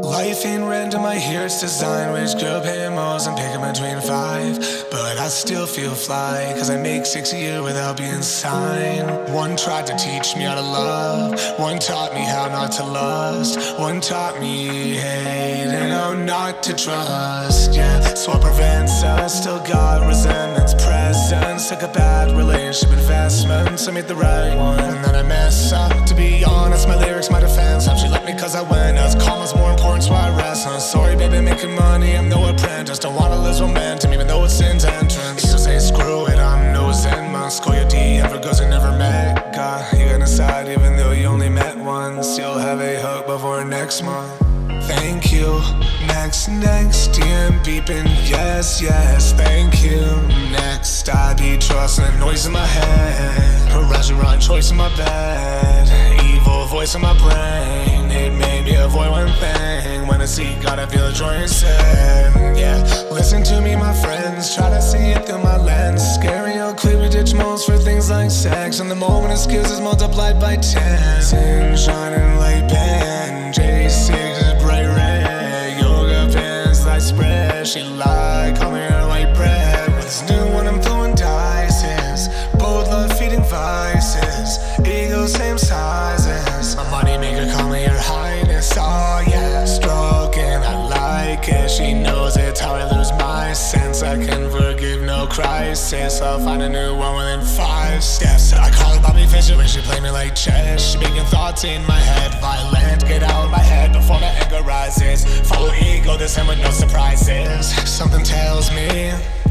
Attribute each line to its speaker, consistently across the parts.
Speaker 1: Life ain't random, I hear it's designed. Which girl paying most, I'm picking between five. But I still feel fly, cause I make 6 a year without being signed. One tried to teach me how to love, one taught me how not to lust, one taught me hate and how not to trust. Yeah, so what prevents us? Still got resentments, presence. Took a bad relationship investments, I made the right one, and then I mess up. To be honest, my lyrics, my defense. How she left me cause I went as calm as more important, so I rest. I'm sorry baby, making money, I'm no apprentice. Don't wanna lose momentum, even though it's sin's entrance. You say screw it, I'm no Zen monk. Call your D, ever goes I never met God. You gonna decide even though you only met once. You'll have a hug before next month. Thank you. Next, DM beeping, yes, thank you. Next, I be trusting the noise in my head, a restaurant choice in my bed, evil voice in my brain. It made me avoid one thing. When I see God, I feel joy instead. Yeah, listen to me, my friends. Try to see it through my lens. Scary how quick we ditch modes for things like sex, and the moment of skills is multiplied by 10. Sin shining like Ben, J6 is bright red. Yoga pants like spread. She like, call me her white bread. With this new one, I'm throwing dices. Both love feeding vices. Ego same sizes. My money maker, call me your highness. Oh yeah, stroking, I like it. She knows it's how I lose my sense. I can forgive no crisis. I'll find a new one within 5 steps. I call her Bobby Fischer when she play me like chess. She making thoughts in my head violent. Get out of my head before my anger rises. Follow ego this time with no surprises. Something tells me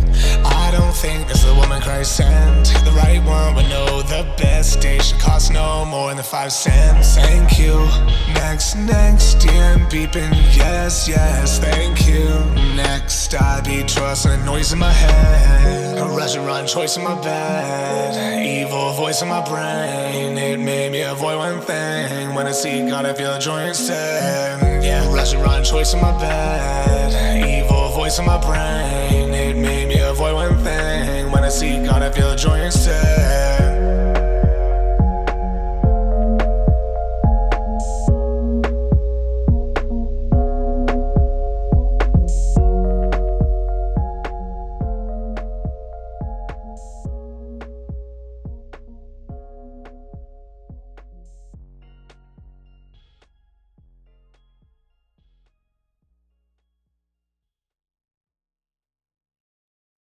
Speaker 1: I don't think this is the woman Christ sent. The right one would know the best day should cost no more than 5 cents. Thank you. Next, DM beeping, yes, thank you. Next, I be trusting the noise in my head, a restaurant choice in my bed, evil voice in my brain. It made me avoid one thing. When I see God, I feel joy instead. Yeah, restaurant choice in my bed, evil voice in my brain. It made me avoid one thing. When I see God, I feel joy instead.